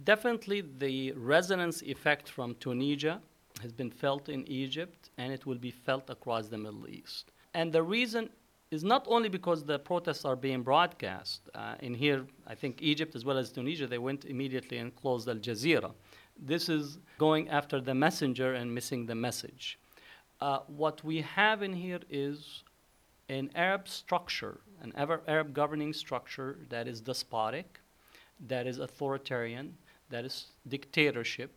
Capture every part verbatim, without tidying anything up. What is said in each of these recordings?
Definitely, the resonance effect from Tunisia has been felt in Egypt, and it will be felt across the Middle East. And the reason is not only because the protests are being broadcast. Uh, in here, I think Egypt as well as Tunisia, they went immediately and closed Al Jazeera. This is going after the messenger and missing the message. Uh, what we have in here is an Arab structure, an Arab governing structure that is despotic, that is authoritarian, that is dictatorship.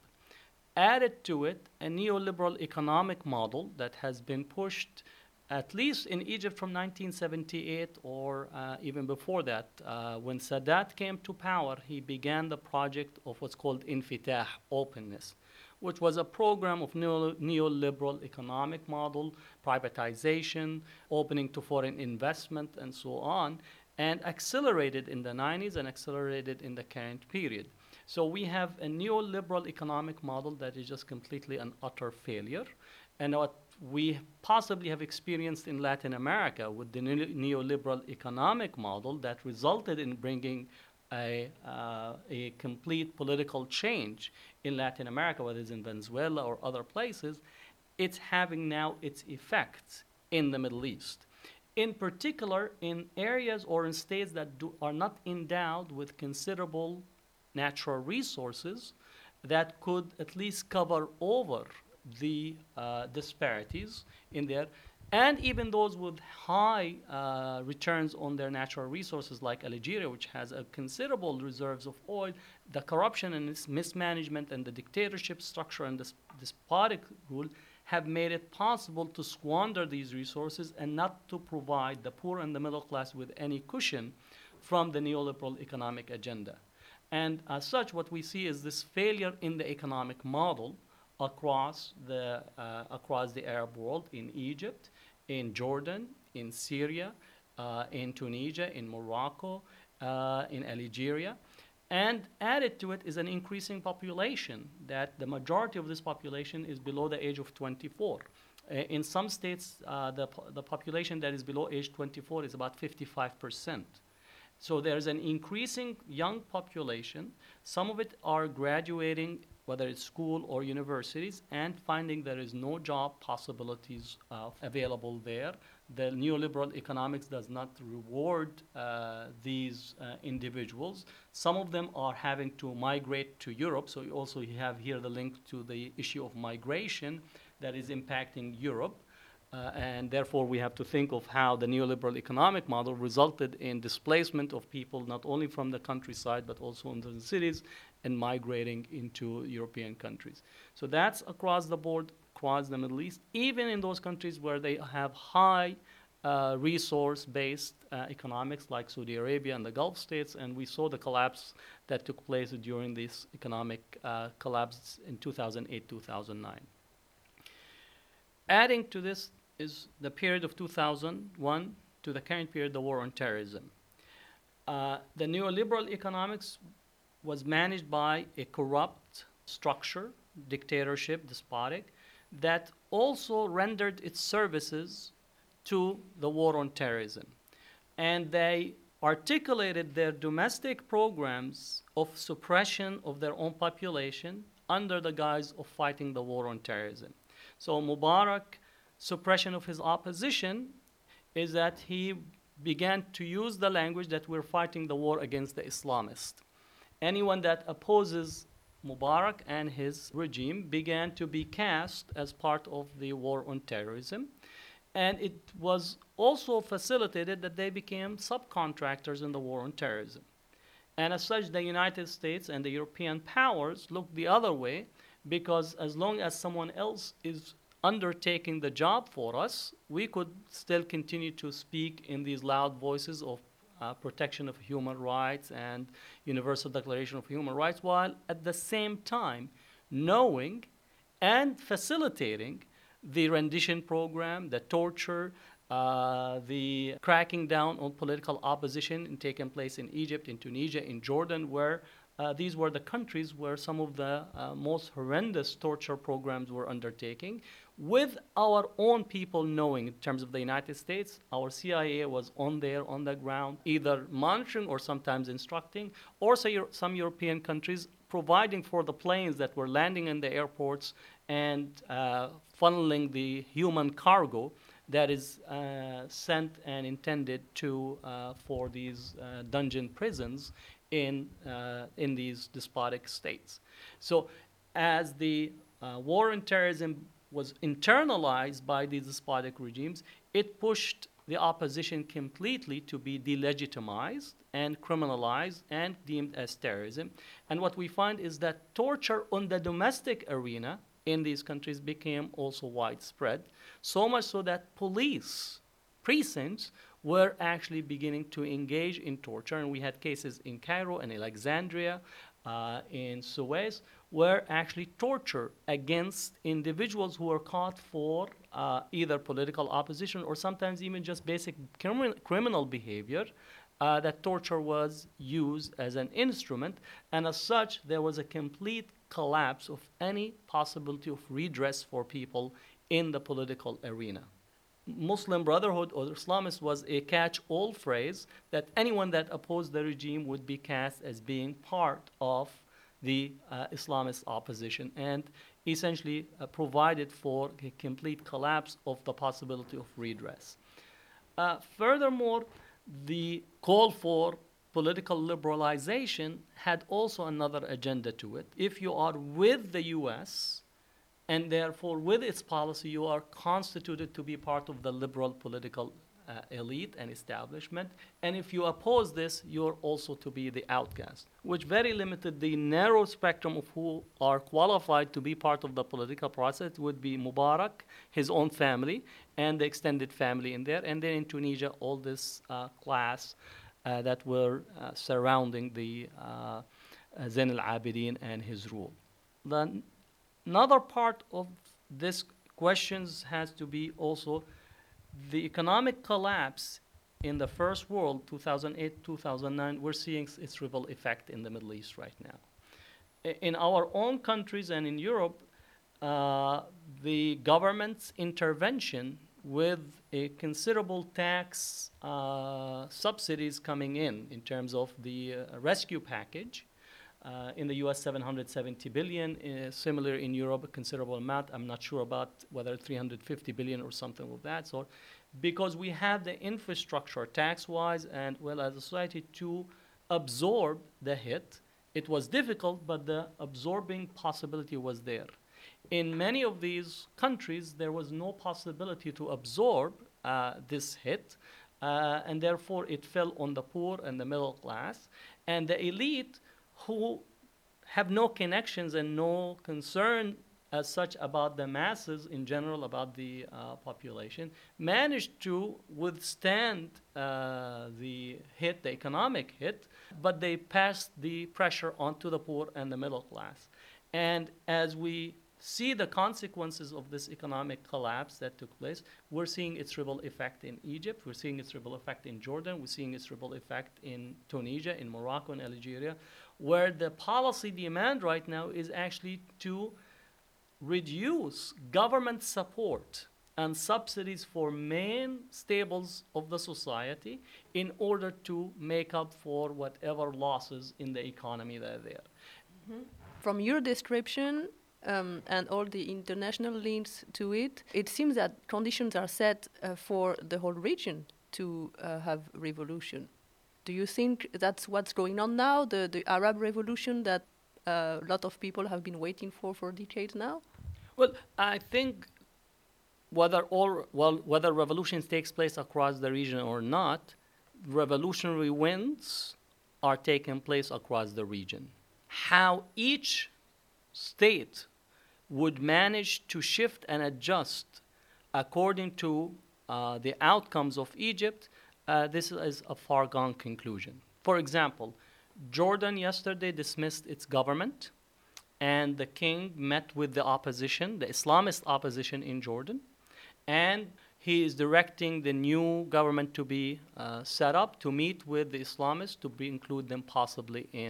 Added to it, a neoliberal economic model that has been pushed at least in Egypt from nineteen seventy-eight or uh, even before that. Uh, when Sadat came to power, he began the project of what's called Infitah, openness, which was a program of neo- neoliberal economic model, privatization, opening to foreign investment, and so on, and accelerated in the nineties and accelerated in the current period. So we have a neoliberal economic model that is just completely an utter failure. And what we possibly have experienced in Latin America with the neoliberal economic model that resulted in bringing a, uh, a complete political change in Latin America, whether it's in Venezuela or other places, it's having now its effects in the Middle East. In particular, in areas or in states that do, are not endowed with considerable natural resources that could at least cover over the uh, disparities in there, and even those with high uh, returns on their natural resources like Algeria, which has a considerable reserves of oil. The corruption and its mismanagement and the dictatorship structure and the despotic rule have made it possible to squander these resources and not to provide the poor and the middle class with any cushion from the neoliberal economic agenda. And as such, what we see is this failure in the economic model across the, uh, across the Arab world, in Egypt, in Jordan, in Syria, uh, in Tunisia, in Morocco, uh, in Algeria. And added to it is an increasing population, that the majority of this population is below the age of twenty-four. Uh, in some states, uh, the, po- the population that is below age twenty-four is about fifty-five percent. So there's an increasing young population. Some of it are graduating, whether it's school or universities, and finding there is no job possibilities uh, available there. The neoliberal economics does not reward uh, these uh, individuals. Some of them are having to migrate to Europe. So you also have here the link to the issue of migration that is impacting Europe. Uh, and therefore, we have to think of how the neoliberal economic model resulted in displacement of people not only from the countryside but also into the cities and migrating into European countries. So that's across the board, across the Middle East, even in those countries where they have high uh, resource-based uh, economics like Saudi Arabia and the Gulf states, and we saw the collapse that took place during this economic uh, collapse in two thousand eight, two thousand nine. Adding to this is the period of two thousand one to the current period, the war on terrorism. Uh, the neoliberal economics was managed by a corrupt structure, dictatorship, despotic, that also rendered its services to the war on terrorism. And they articulated their domestic programs of suppression of their own population under the guise of fighting the war on terrorism. So Mubarak suppression of his opposition is that he began to use the language that we're fighting the war against the Islamists. Anyone that opposes Mubarak and his regime began to be cast as part of the war on terrorism. And it was also facilitated that they became subcontractors in the war on terrorism. And as such, the United States and the European powers looked the other way, because as long as someone else is undertaking the job for us, we could still continue to speak in these loud voices of uh, protection of human rights and Universal Declaration of Human Rights, while at the same time knowing and facilitating the rendition program, the torture, uh, the cracking down on political opposition taking place in Egypt, in Tunisia, in Jordan, where uh, these were the countries where some of the uh, most horrendous torture programs were undertaking. With our own people knowing, in terms of the United States, our C I A was on there, on the ground, either monitoring or sometimes instructing, or say some European countries providing for the planes that were landing in the airports and uh, funneling the human cargo that is uh, sent and intended to uh, for these uh, dungeon prisons in uh, in these despotic states. So, as the uh, war on terrorism was internalized by these despotic regimes, it pushed the opposition completely to be delegitimized and criminalized and deemed as terrorism. And what we find is that torture on the domestic arena in these countries became also widespread, so much so that police precincts were actually beginning to engage in torture. And we had cases in Cairo and Alexandria, uh, in Suez, where actually torture against individuals who were caught for uh, either political opposition or sometimes even just basic crimin- criminal behavior, uh, that torture was used as an instrument. And as such, there was a complete collapse of any possibility of redress for people in the political arena. Muslim Brotherhood or Islamist was a catch-all phrase that anyone that opposed the regime would be cast as being part of the uh, Islamist opposition, and essentially uh, provided for a complete collapse of the possibility of redress. Uh, furthermore, the call for political liberalization had also another agenda to it. If you are with the U S, and therefore with its policy, you are constituted to be part of the liberal political uh, elite and establishment. And if you oppose this, you're also to be the outcast, which very limited the narrow spectrum of who are qualified to be part of the political process. It would be Mubarak, his own family, and the extended family in there. And then in Tunisia, all this uh, class uh, that were uh, surrounding the uh, Zain al-Abidin and his rule. The Another part of this questions has to be also the economic collapse in the first world, two thousand eight, two thousand nine. We're seeing its ripple effect in the Middle East right now. In our own countries and in Europe, uh, the government's intervention with a considerable tax uh, subsidies coming in, in terms of the uh, rescue package, Uh, in the U S, seven hundred seventy billion. Uh, similar in Europe, a considerable amount. I'm not sure about whether three hundred fifty billion or something of that sort, because we have the infrastructure, tax-wise and well as a society, to absorb the hit. It was difficult, but the absorbing possibility was there. In many of these countries, there was no possibility to absorb uh, this hit, uh, and therefore it fell on the poor and the middle class, and the elite, who have no connections and no concern as such about the masses in general, about the uh, population, managed to withstand uh, the hit, the economic hit, but they passed the pressure onto the poor and the middle class. And as we see the consequences of this economic collapse that took place, we're seeing its ripple effect in Egypt, we're seeing its ripple effect in Jordan, we're seeing its ripple effect in Tunisia, in Morocco, and Algeria, where the policy demand right now is actually to reduce government support and subsidies for main staples of the society in order to make up for whatever losses in the economy that are there. Mm-hmm. From your description um, and all the international links to it, it seems that conditions are set uh, for the whole region to uh, have revolution. Do you think that's what's going on now, the, the Arab revolution that uh, a lot of people have been waiting for for decades now? Well, I think whether all well whether revolutions takes place across the region or not, revolutionary winds are taking place across the region. How each state would manage to shift and adjust according to uh, the outcomes of Egypt, uh, this is a far-gone conclusion. For example, Jordan yesterday dismissed its government, and the king met with the opposition, the Islamist opposition in Jordan, and he is directing the new government to be uh, set up to meet with the Islamists to be, include them possibly in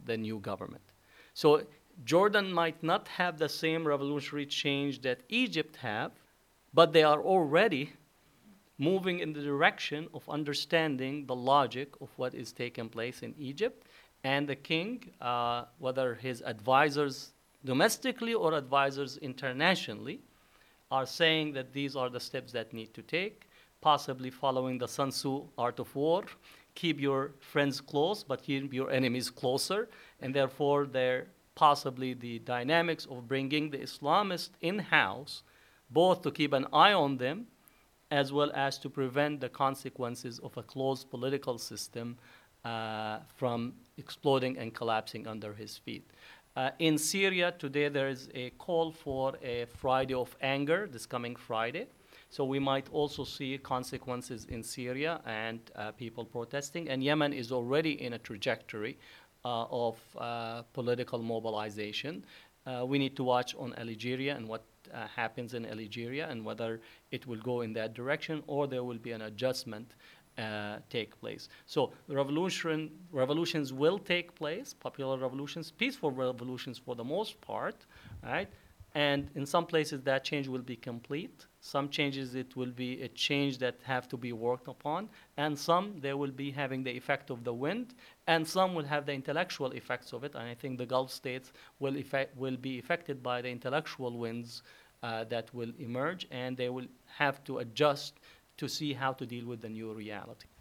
the new government. So Jordan might not have the same revolutionary change that Egypt have, but they are already moving in the direction of understanding the logic of what is taking place in Egypt. And the king, uh, whether his advisors domestically or advisors internationally, are saying that these are the steps that need to take, possibly following the Sun Tzu art of war. Keep your friends close, but keep your enemies closer. And therefore, they're possibly the dynamics of bringing the Islamists in-house, both to keep an eye on them, as well as to prevent the consequences of a closed political system uh, from exploding and collapsing under his feet. Uh, in Syria today, there is a call for a Friday of anger this coming Friday. So we might also see consequences in Syria and uh, people protesting. And Yemen is already in a trajectory uh, of uh, political mobilization. Uh, we need to watch on Algeria and what uh, happens in Algeria and whether it will go in that direction or there will be an adjustment uh, take place. So revolution, revolutions will take place, popular revolutions, peaceful revolutions for the most part, right? And in some places that change will be complete. Some changes it will be a change that have to be worked upon. And some they will be having the effect of the wind. And some will have the intellectual effects of it. And I think the Gulf states will, effect, will be affected by the intellectual winds uh, that will emerge. And they will have to adjust to see how to deal with the new reality.